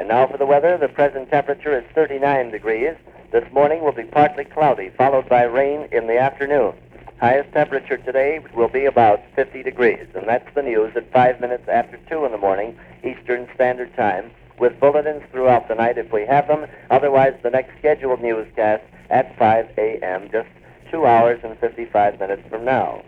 And now for the weather. The present temperature is 39 degrees. This morning will be partly cloudy, followed by rain in the afternoon. Highest temperature today will be about 50 degrees. And that's the news at 5 minutes after 2 in the morning, Eastern Standard Time, with bulletins throughout the night if we have them. Otherwise, the next scheduled newscast at 5 a.m., just 2 hours and 55 minutes from now.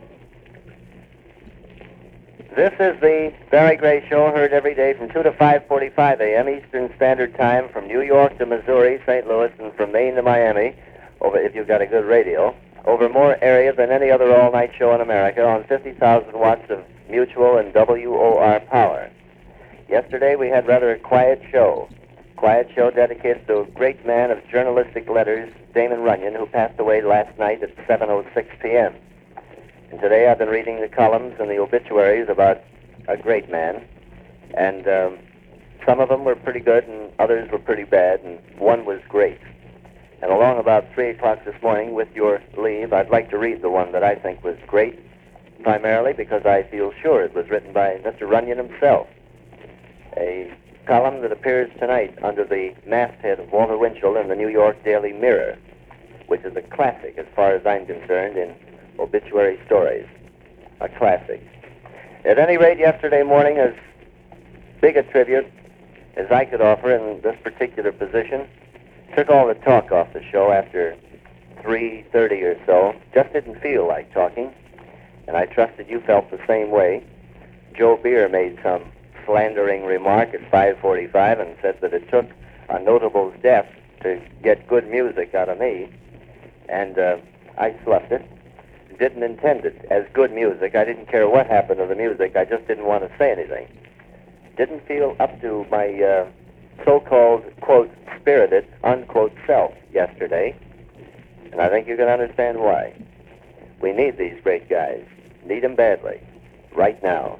This is the Barry Gray Show, heard every day from 2 to 5:45 a.m. Eastern Standard Time, from New York to Missouri, St. Louis, and from Maine to Miami, over, if you've got a good radio, over more area than any other all-night show in America, on 50,000 watts of mutual and WOR power. Yesterday we had rather a quiet show dedicated to a great man of journalistic letters, Damon Runyon, who passed away last night at 7:06 p.m. And today I've been reading the columns and the obituaries about a great man, and some of them were pretty good and others were pretty bad, and one was great. And along about 3 o'clock this morning, with your leave, I'd like to read the one that I think was great, primarily because I feel sure it was written by Mr. Runyon himself. A column that appears tonight under the masthead of Walter Winchell in the New York Daily Mirror, which is a classic as far as I'm concerned in obituary stories. A classic. At any rate, yesterday morning, as big a tribute as I could offer in this particular position, took all the talk off the show after 3:30 or so. Just didn't feel like talking, and I trusted you felt the same way. Joe Beer made some slandering remark at 5:45 and said that it took a notable's death to get good music out of me, and I sloughed it. Didn't intend it as good music. I didn't care what happened to the music. I just didn't want to say anything. Didn't feel up to my so-called, quote, spirited, unquote, self yesterday, and I think you can understand why. We need these great guys. Need them badly. Right now.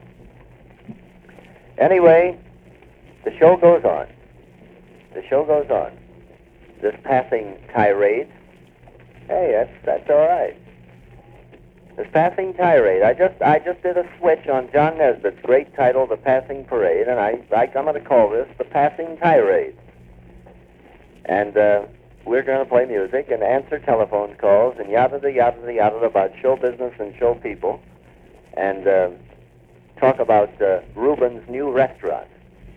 Anyway, the show goes on. The show goes on. This passing tirade, hey, that's all right. This passing tirade. I just did a switch on John Nesbitt's great title, The Passing Parade, and I'm going to call this The Passing Tirade. And we're going to play music and answer telephone calls and yada about show business and show people, and talk about Reuben's new restaurant.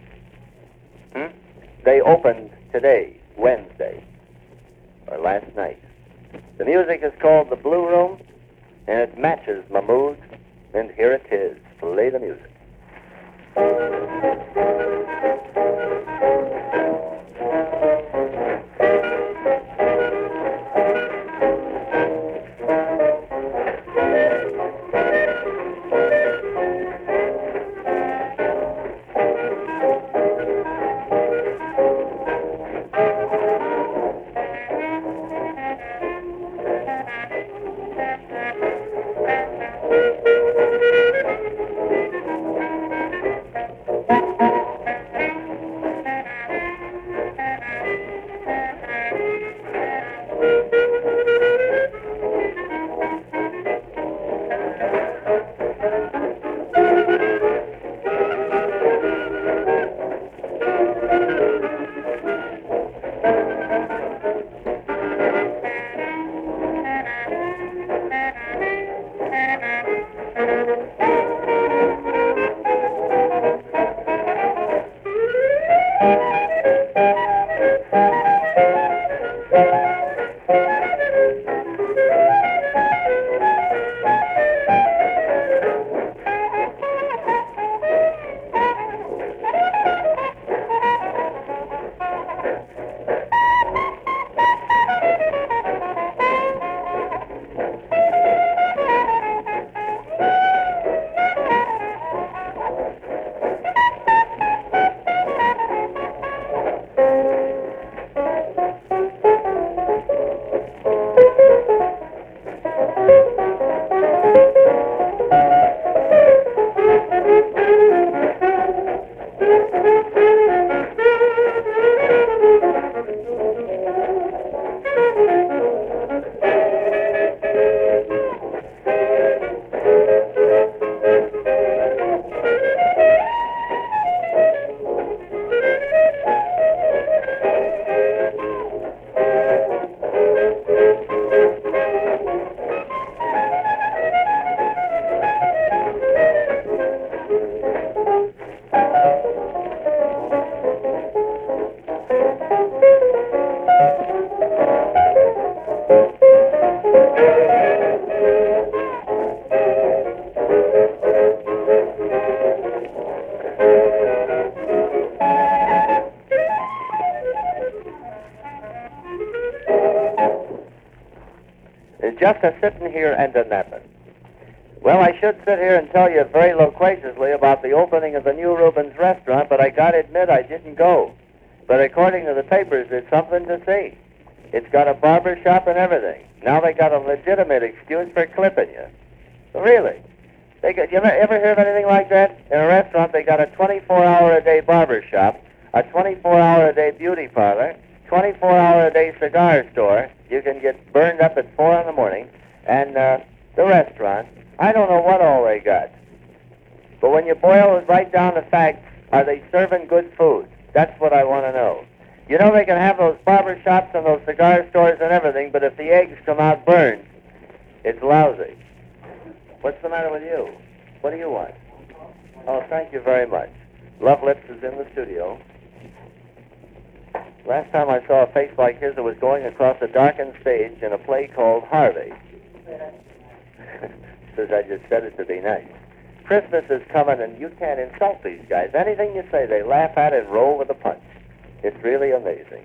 They opened today, Wednesday, or last night. The music is called The Blue Room, and it matches my mood, and here it is. Play the music. just a sitting here and a napping. Well, I should sit here and tell you very loquaciously about the opening of the new Rubens restaurant, but I got to admit I didn't go. But according to the papers, it's something to see. It's got a barber shop and everything. Now they got a legitimate excuse for clipping you. Really? You ever hear of anything like that? In a restaurant, they got a 24-hour-a-day barber shop, a 24-hour-a-day beauty parlor, 24-hour-a-day cigar store. You can get burned up at 4 in the morning. And the restaurant, I don't know what all they got. But when you boil it right down to facts, are they serving good food? That's what I want to know. You know they can have those barber shops and those cigar stores and everything, but if the eggs come out burned, it's lousy. What's the matter with you? What do you want? Oh, thank you very much. Love Lips is in the studio. Last time I saw a face like his, it was going across a darkened stage in a play called Harvey. Says I just said it to be nice. Christmas is coming, and you can't insult these guys. Anything you say, they laugh at and roll with a punch. It's really amazing.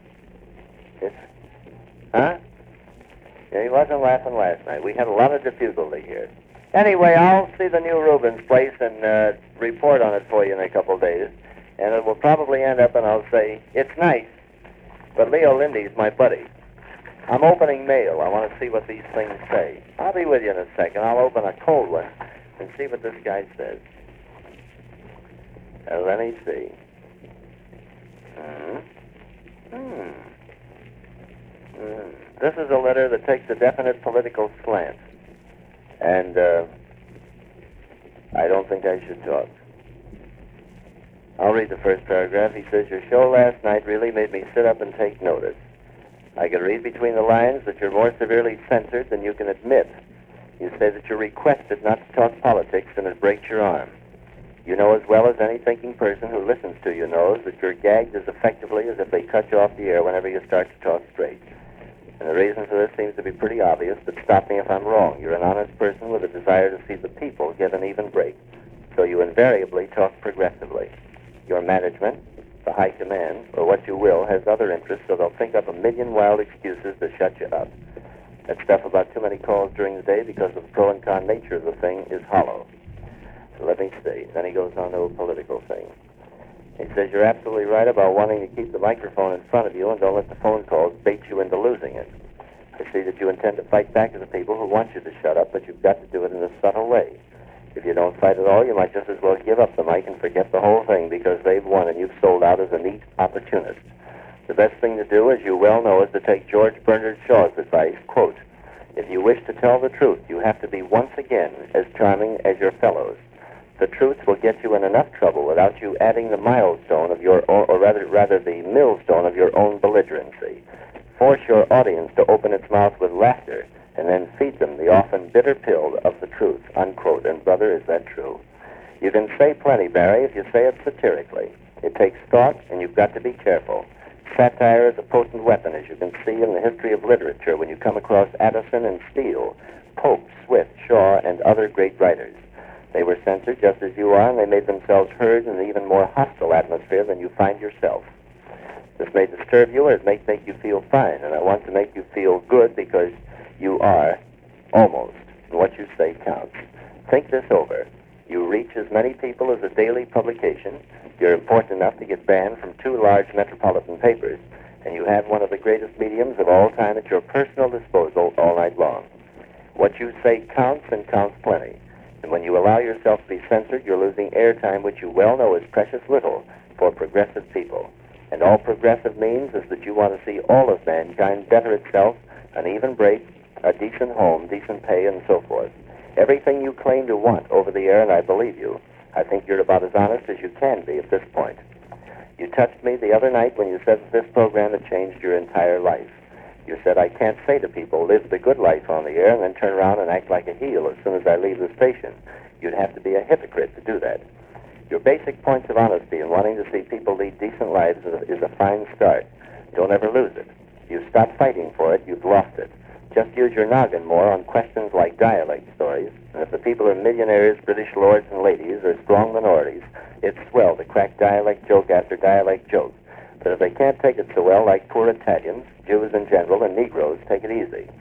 Huh? Yeah, he wasn't laughing last night. We had a lot of difficulty here. Anyway, I'll see the new Rubens place and report on it for you in a couple days. And it will probably end up, and I'll say, it's nice, but Leo Lindy's my buddy. I'm opening mail. I want to see what these things say. I'll be with you in a second. I'll open a cold one and see what this guy says. Let me see. This is a letter that takes a definite political slant. And I don't think I should talk. I'll read the first paragraph. He says, your show last night really made me sit up and take notice. I can read between the lines that you're more severely censored than you can admit. You say that you're requested not to talk politics and it breaks your arm. You know as well as any thinking person who listens to you knows that you're gagged as effectively as if they cut you off the air whenever you start to talk straight. And the reason for this seems to be pretty obvious, but stop me if I'm wrong. You're an honest person with a desire to see the people get an even break. So you invariably talk progressively. Your management, the high command, or what you will, has other interests, so they'll think up a million wild excuses to shut you up. That stuff about too many calls during the day because of the pro and con nature of the thing is hollow. So let me see. Then he goes on to a political thing. He says you're absolutely right about wanting to keep the microphone in front of you and don't let the phone calls bait you into losing it. I see that you intend to fight back to the people who want you to shut up, but you've got to do it in a subtle way. If you don't fight at all, you might just as well give up the mic and forget the whole thing because they've won and you've sold out as a neat opportunist. The best thing to do, as you well know, is to take George Bernard Shaw's advice, quote, if you wish to tell the truth, you have to be once again as charming as your fellows. The truth will get you in enough trouble without you adding the milestone of your own, or rather the millstone of your own belligerency. Force your audience to open its mouth with laughter and then feed them the often bitter pill of the truth, unquote. And, brother, is that true? You can say plenty, Barry, if you say it satirically. It takes thought, and you've got to be careful. Satire is a potent weapon, as you can see in the history of literature when you come across Addison and Steele, Pope, Swift, Shaw, and other great writers. They were censored just as you are, and they made themselves heard in an even more hostile atmosphere than you find yourself. This may disturb you, or it may make you feel fine, and I want to make you feel good because you are, almost, and what you say counts. Think this over. You reach as many people as a daily publication. You're important enough to get banned from 2 large metropolitan papers, and you have one of the greatest mediums of all time at your personal disposal all night long. What you say counts and counts plenty. And when you allow yourself to be censored, you're losing airtime, which you well know is precious little for progressive people. And all progressive means is that you want to see all of mankind better itself, an even break, a decent home, decent pay, and so forth. Everything you claim to want over the air, and I believe you. I think you're about as honest as you can be at this point. You touched me the other night when you said that this program had changed your entire life. You said, I can't say to people, live the good life on the air, and then turn around and act like a heel as soon as I leave the station. You'd have to be a hypocrite to do that. Your basic points of honesty in wanting to see people lead decent lives is a fine start. Don't ever lose it. You've stopped fighting for it, you've lost it. Just use your noggin more on questions like dialect stories, and if the people are millionaires, British lords and ladies, or strong minorities, it's swell to crack dialect joke after dialect joke. But if they can't take it so well, like poor Italians, Jews in general, and Negroes, take it easy.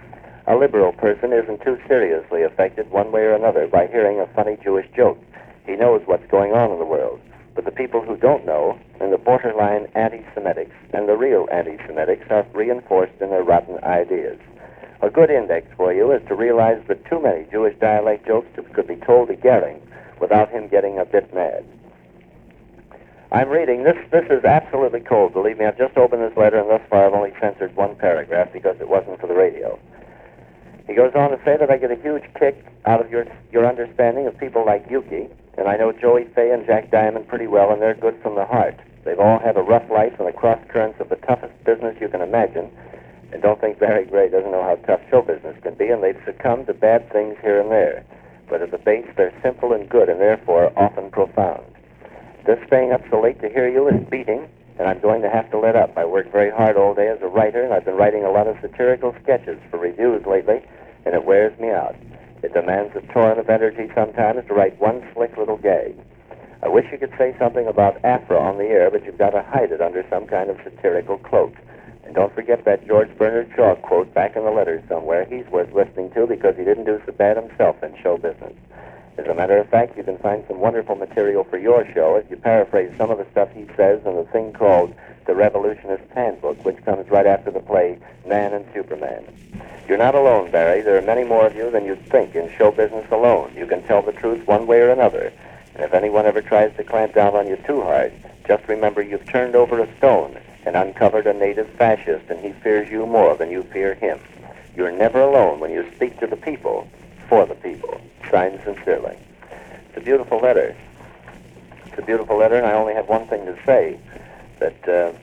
A liberal person isn't too seriously affected one way or another by hearing a funny Jewish joke. He knows what's going on in the world. But the people who don't know, and the borderline anti-Semitics and the real anti-Semitics, are reinforced in their rotten ideas. A good index for you is to realize that too many Jewish dialect jokes could be told to Gehring without him getting a bit mad. I'm reading, this is absolutely cold, believe me. I've just opened this letter, and thus far I've only censored one paragraph because it wasn't for the radio. He goes on to say that I get a huge kick out of your understanding of people like Yuki, and I know Joey Fay and Jack Diamond pretty well, and they're good from the heart. They've all had a rough life and the cross currents of the toughest business you can imagine, and don't think Barry Gray doesn't know how tough show business can be, and they've succumbed to bad things here and there. But at the base, they're simple and good, and therefore often profound. This staying up so late to hear you is beating, and I'm going to have to let up. I work very hard all day as a writer, and I've been writing a lot of satirical sketches for reviews lately, and it wears me out. It demands a torrent of energy sometimes to write one slick little gag. I wish you could say something about Afra on the air, but you've got to hide it under some kind of satirical cloak. And don't forget that George Bernard Shaw quote back in the letters somewhere. He's worth listening to because he didn't do so bad himself in show business. As a matter of fact, you can find some wonderful material for your show if you paraphrase some of the stuff he says in the thing called The Revolutionist's Handbook, which comes right after the play Man and Superman. You're not alone, Barry. There are many more of you than you'd think in show business alone. You can tell the truth one way or another. And if anyone ever tries to clamp down on you too hard, just remember you've turned over a stone and uncovered a native fascist, and he fears you more than you fear him. You're never alone when you speak to the people, for the people. Signed sincerely. It's a beautiful letter. It's a beautiful letter, and I only have one thing to say, that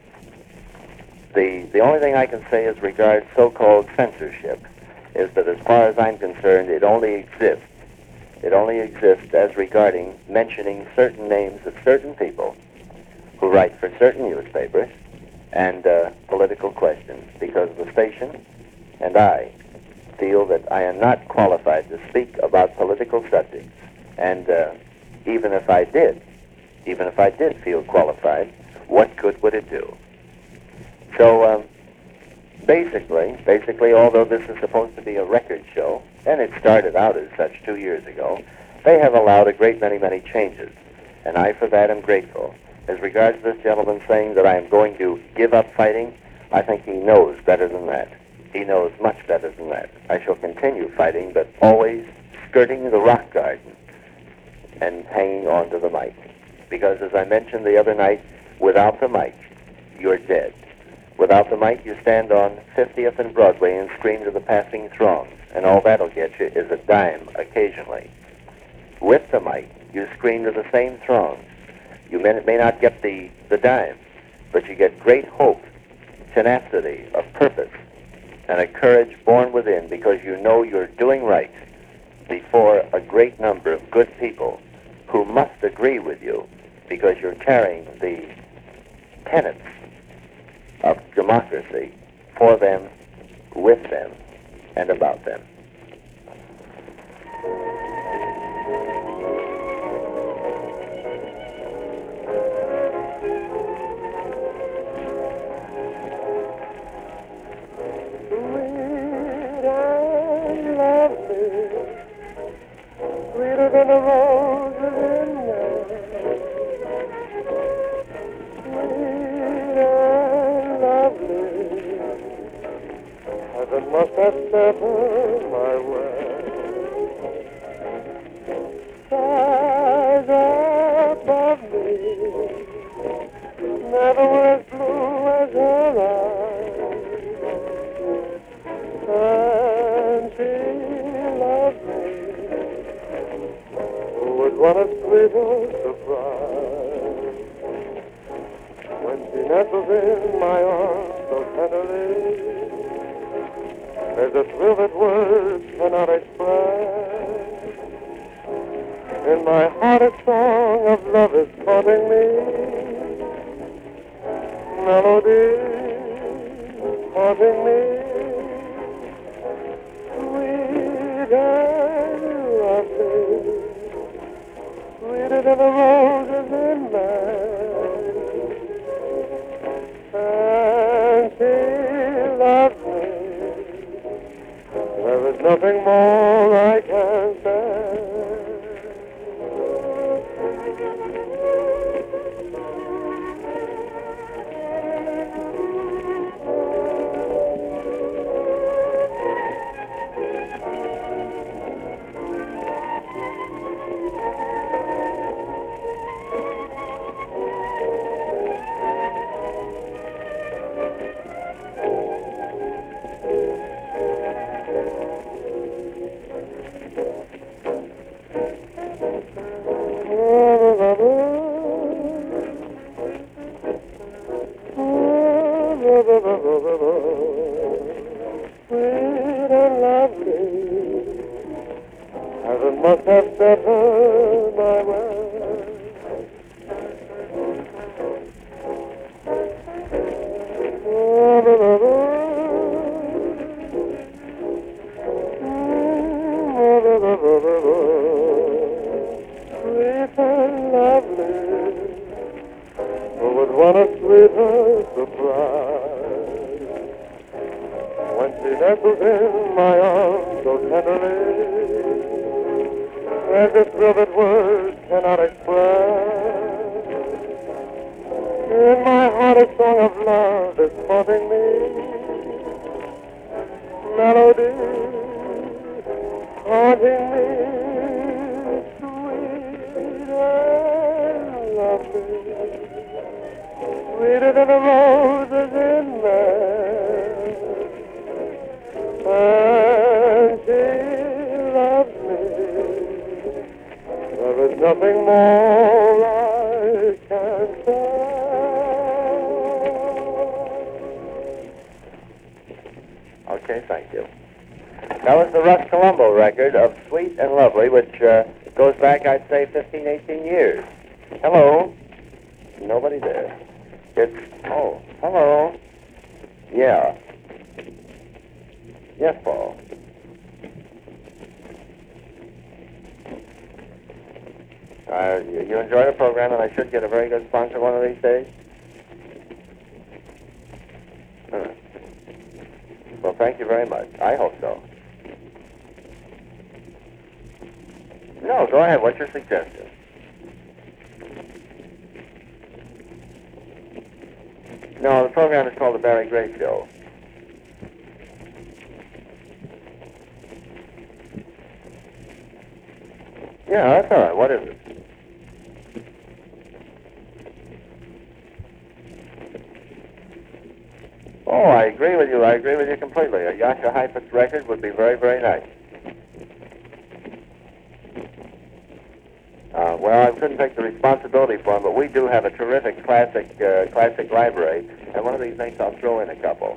the only thing I can say as regards so-called censorship is that as far as I'm concerned, it only exists. It only exists as regarding mentioning certain names of certain people who write for certain newspapers and political questions, because the station and I feel that I am not qualified to speak about political subjects. And even if I did feel qualified, what good would it do? So basically, although this is supposed to be a record show, and it started out as such 2 years ago, they have allowed a great many changes, and I for that am grateful. As regards to this gentleman saying that I am going to give up fighting, I think he knows better than that. He knows much better than that. I shall continue fighting, but always skirting the rock garden and hanging on to the mic. Because as I mentioned the other night, without the mic, you're dead. Without the mic, you stand on 50th and Broadway and scream to the passing throngs, and all that'll get you is a dime occasionally. With the mic, you scream to the same throngs. You may not get the dime, but you get great hope, tenacity, a purpose, and a courage born within because you know you're doing right before a great number of good people who must agree with you because you're carrying the tenets of democracy for them, with them, and about them. Sweeter than the roses in May, sweet and lovely, as it must have settled my way. Skies above me never were as blue as her eyes, and she loved me. Was what a sweet surprise when she nestles in my arms so tenderly. There's a thrill that words cannot express. In my heart a song of love is haunting me. Melody haunting me. Sweet and lovely, sweeter than the roses in May, and she loves me. nothing more I can say. Sweet and lovely, heaven must have set her my way. Sweet and lovely, who would want a sweeter surprise? When she nestles in my arms so tenderly, there's a thrill that words cannot express. In my heart a song of love is haunting me. Melody haunting me, sweet and lovely, sweeter than the roses in May. And she loves me. There is nothing more I can say. Okay, thank you. That was the Russ Colombo record of Sweet and Lovely, which goes back, I'd say, 15, 18 years. Hello? Nobody there. Oh, hello? Yeah. Yes, Paul. You enjoy the program, and I should get a very good sponsor one of these days? Well, thank you very much. I hope so. No, go ahead. What's your suggestion? No, the program is called The Barry Gray Show. Yeah, that's all right. What is it? Oh, I agree with you. I agree with you completely. A Jascha Heifetz record would be very, very nice. Well, I couldn't take the responsibility for them, but we do have a terrific classic library, and one of these nights I'll throw in a couple.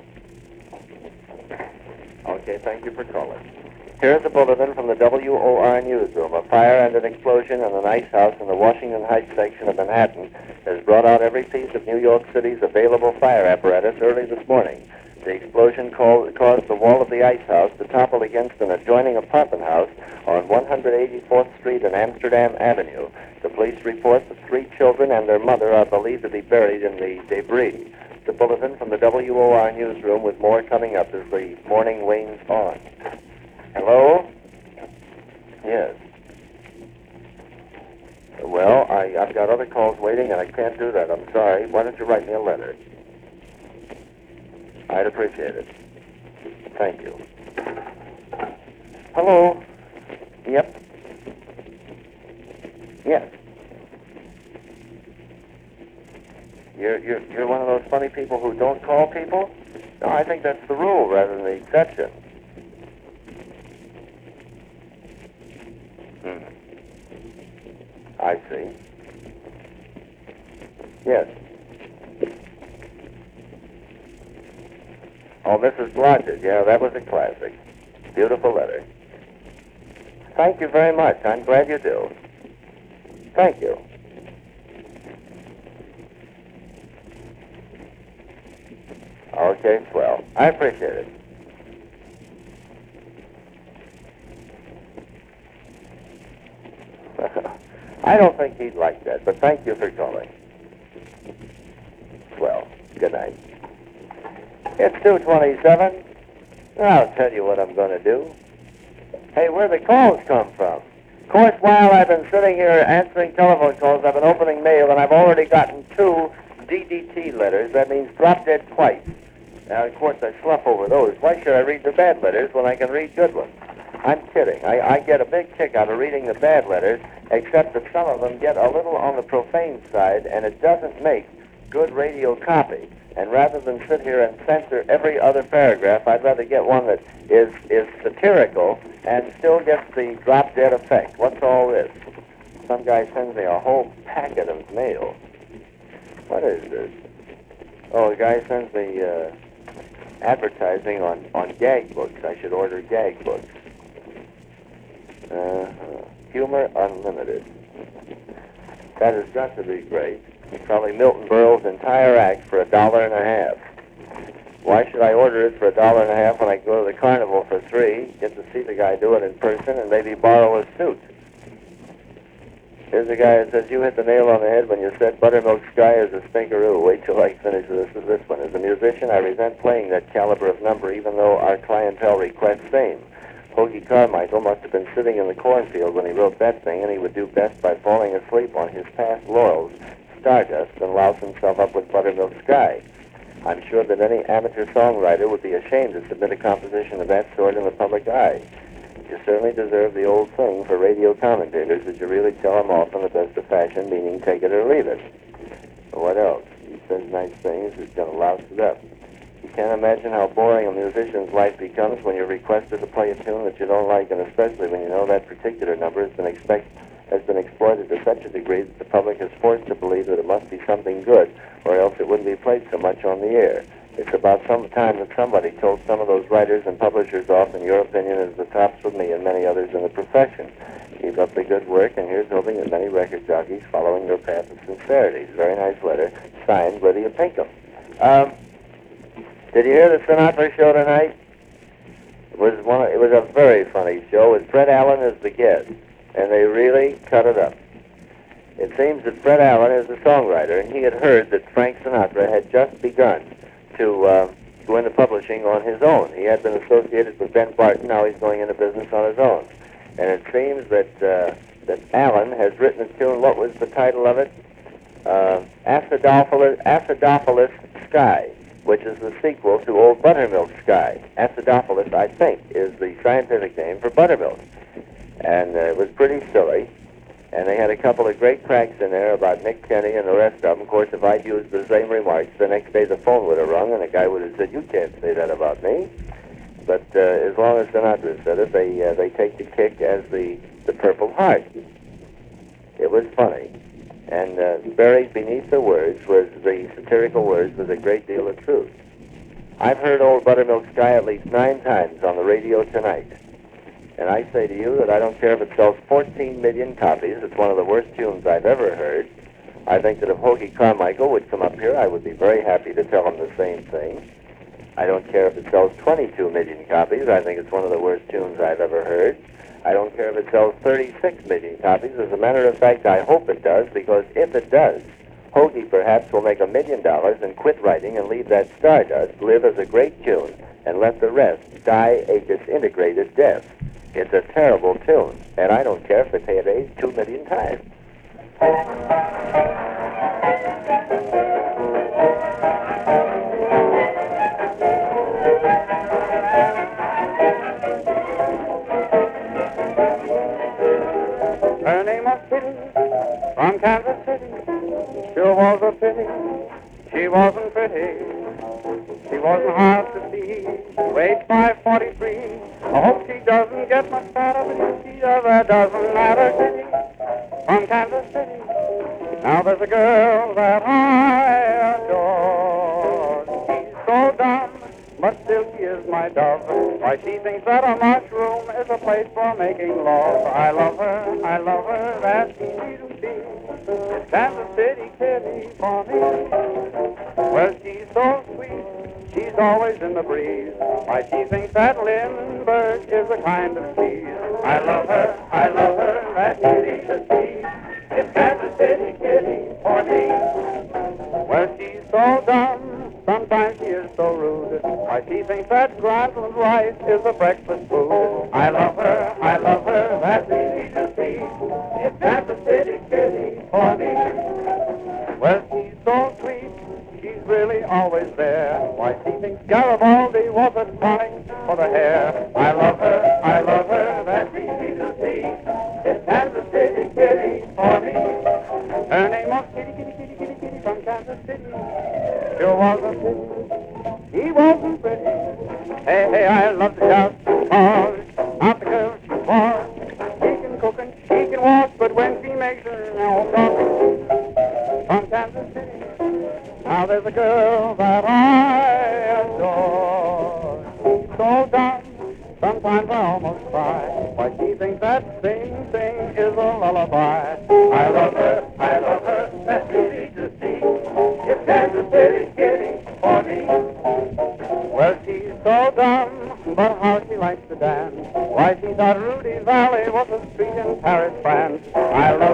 Okay, thank you for calling. Here's a bulletin from the WOR newsroom. A fire and an explosion in an ice house in the Washington Heights section of Manhattan has brought out every piece of New York City's available fire apparatus early this morning. The explosion caused the wall of the ice house to topple against an adjoining apartment house on 184th Street and Amsterdam Avenue. The police report that 3 children and their mother are believed to be buried in the debris. The bulletin from the WOR newsroom with more coming up as the morning wanes on. Hello? Yes. Well, I've got other calls waiting, and I can't do that. I'm sorry. Why don't you write me a letter? I'd appreciate it. Thank you. Hello? Yep. Yes. You're one of those funny people who don't call people? No, I think that's the rule rather than the exception. I see. Yes. Oh, Mrs. Blodgett. Yeah, that was a classic. Beautiful letter. Thank you very much. I'm glad you do. Thank you. Okay, swell. I appreciate it. I don't think he'd like that, but thank you for calling. Well, good night. It's 2:27. I'll tell you what I'm going to do. Hey, where the calls come from? Of course, while I've been sitting here answering telephone calls, I've been opening mail, and I've already gotten 2 DDT letters. That means drop dead twice. Now, of course, I slough over those. Why should I read the bad letters when I can read good ones? I'm kidding. I get a big kick out of reading the bad letters, except that some of them get a little on the profane side, and it doesn't make good radio copy. And rather than sit here and censor every other paragraph, I'd rather get one that is satirical and still gets the drop-dead effect. What's all this? Some guy sends me a whole packet of mail. What is this? Oh, the guy sends me advertising on gag books. I should order gag books. Humor Unlimited. That has got to be great. Probably Milton Berle's entire act for $1.50. Why should I order it for $1.50 when I can go to the carnival for $3, get to see the guy do it in person, and maybe borrow a suit? Here's a guy that says, you hit the nail on the head when you said Buttermilk Sky is a stinkeroo. Wait till I finish this one. As a musician, I resent playing that caliber of number, even though our clientele requests same. Hoagie Carmichael must have been sitting in the cornfield when he wrote that thing, and he would do best by falling asleep on his past laurels, Stardust, and louse himself up with Buttermilk Sky. I'm sure that any amateur songwriter would be ashamed to submit a composition of that sort in the public eye. You certainly deserve the old thing for radio commentators that you really tell them off in the best of fashion, meaning take it or leave it. What else? He says nice things, he's going to louse it up. You can't imagine how boring a musician's life becomes when you're requested to play a tune that you don't like, and especially when you know that particular number has been exploited to such a degree that the public is forced to believe that it must be something good, or else it wouldn't be played so much on the air. It's about some time that somebody told some of those writers and publishers off, and your opinion is the tops with me and many others in the profession. Keep up the good work, and here's hoping that many record jockeys following your path of sincerity. Very nice letter, signed Lydia Pinkham. Did you hear the Sinatra show tonight? It was a very funny show with Fred Allen as the guest, and they really cut it up. It seems that Fred Allen is a songwriter, and he had heard that Frank Sinatra had just begun to go into publishing on his own. He had been associated with Ben Barton, now he's going into business on his own. And it seems that Allen has written a tune. What was the title of it? Acidophilus Sky, which is the sequel to Old Buttermilk Sky. Acidophilus, I think, is the scientific name for buttermilk. And it was pretty silly. And they had a couple of great cracks in there about Nick Kenny and the rest of them. Of course, if I'd used the same remarks, the next day the phone would have rung and a guy would have said, you can't say that about me. But as long as Sinatra said it, they take the kick as the Purple Heart. It was funny. And buried beneath the words was the satirical words was a great deal of truth. I've heard Old Buttermilk Sky at least 9 times on the radio tonight. And I say to you that I don't care if it sells 14 million copies. It's one of the worst tunes I've ever heard. I think that if Hoagie Carmichael would come up here, I would be very happy to tell him the same thing. I don't care if it sells 22 million copies. I think it's one of the worst tunes I've ever heard. I don't care if it sells 36 million copies. As a matter of fact, I hope it does, because if it does, Hoagie perhaps will make $1 million and quit writing and leave that Stardust live as a great tune and let the rest die a disintegrated death. It's a terrible tune, and I don't care if they pay it age 2 million times. Her name was Kitty, from Kansas City. Sure was a pity she wasn't pretty. She wasn't hard to see, weighed 543. I hope she doesn't get much better, but if she does, that doesn't matter. Kitty, from Kansas City. Now there's a girl that I adore. She's so dumb, but still she is my dove. Why, she thinks that a mushroom is a place for making love. I love her, that's easy. It's Kansas City Kitty for me. Well, she's so sweet, she's always in the breeze. Why, she thinks that Lindbergh is a kind of cheese. I love her, that's easy to see. It's Kansas City Kitty for me. Well, she's so dumb, Sometimes she is so rude. Why, she thinks that Grandson's rice is a breakfast food. I love her, that's easy to see. It's Kansas City kitty for me. Well, she's so sweet, she's really always there. Why, she thinks Garibaldi was a tonic for the hair. I love her, that's easy to see. It's Kansas City kitty for me. Her name was Kitty, Kitty, Kitty, Kitty, Kitty from Kansas City. Sure wasn't pretty, he wasn't pretty. Hey, hey, I love to shout, oh, not the girl she was. She can cook and she can wash, but when she makes her own coffee from Kansas City, now there's a girl that I adore. She's so dumb, sometimes I almost cry. Why, she thinks that same thing is a lullaby. I love her, that's easy to see. It's Kansas City kitty for me. Well, she's so dumb, but how she likes to dance. Why, she thought Rudy Valley was a street in Paris, France. I love